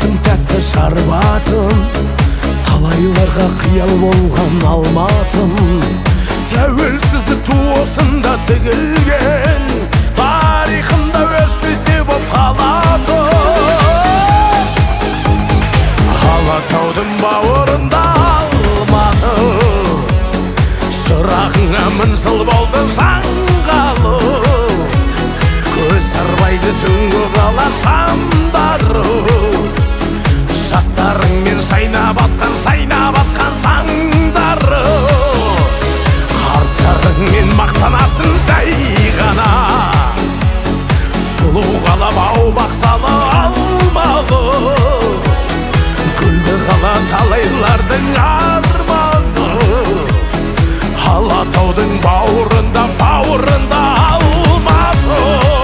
жүректің тәтті шарбатын, талайларға қиял болған алматым. Тәуелсіздік туысында тігілген, тарихында өшпесте боп қалады. Алатаудың бауырында Алматы, шырағыңа мың жыл болды жаңғалы. Көз тарбайды түнгі қала шамдары, жастарыңмен жайнап атқан таңдары. Қарттарыңмен мақтанатын жай ғана, сұлу қала бау-бақшалы Алмалы. Гүлді қала талайлардың арманы, Алатаудың бауырында Алматы.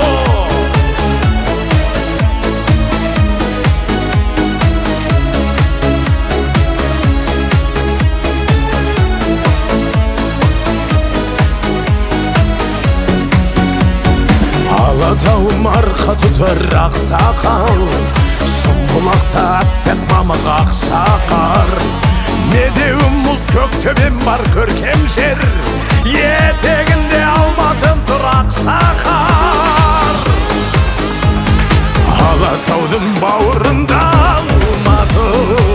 Алатауым арқа тұтар ақсақал, Шымбұлақта әппақ мамық ақшақар. Медеуім мұз көктөбем бар көркем жер, етегінде Алматын тұр ақшақар. Алатаудың бауырында Алматы,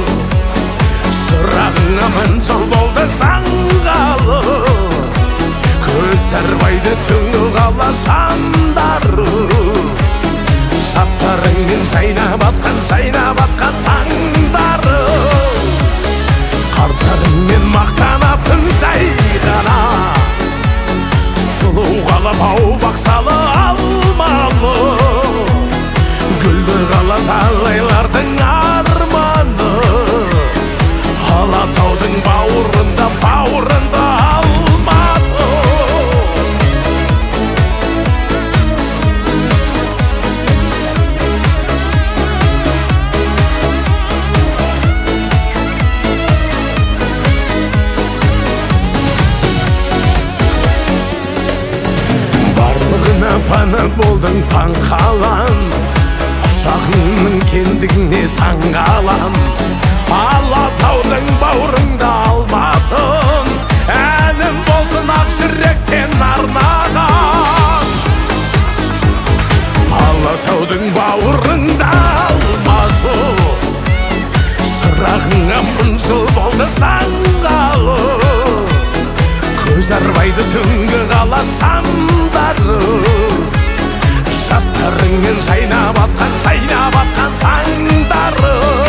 шырағыңа мың жыл болды жаңғалы. Көз арбайды түнгі қала шамдары, жастарыңмен жайнап атқан таңдары. Қарттарыңмен мақтанатын жай ғана, сұлу қала бау-бақшалы Алмалы. Гүлді қала талайлардың арманы, Алатаудың бауырында Алматы. Паны болдың паң қалам, құшағыңның кендігіне таңғалам. Алатаудың бауырында Алматын, әнім болсын ақ жүректен арнаған. Алатаудың бауырында Алматы, шырағыңа мың жыл болды жаңғалы. Көз арбайды түнгі қала шамдары, жастарыңмен жайнап атқан таңдары.